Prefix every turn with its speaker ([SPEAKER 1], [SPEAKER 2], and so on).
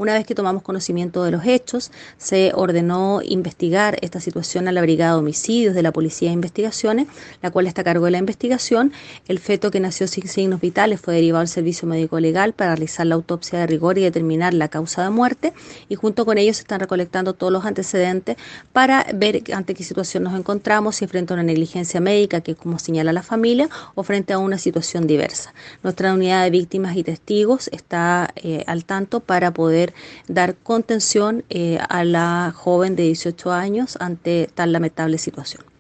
[SPEAKER 1] Una vez que tomamos conocimiento de los hechos, se ordenó investigar esta situación a la Brigada de Homicidios de la Policía de Investigaciones, la cual está a cargo de la investigación. El feto, que nació sin signos vitales, fue derivado al servicio médico legal para realizar la autopsia de rigor y determinar la causa de muerte, y junto con ellos se están recolectando todos los antecedentes para ver ante qué situación nos encontramos, si frente a una negligencia médica, que como señala la familia, o frente a una situación diversa. Nuestra unidad de víctimas y testigos está al tanto para poder dar contención a la joven de 18 años ante tan lamentable situación.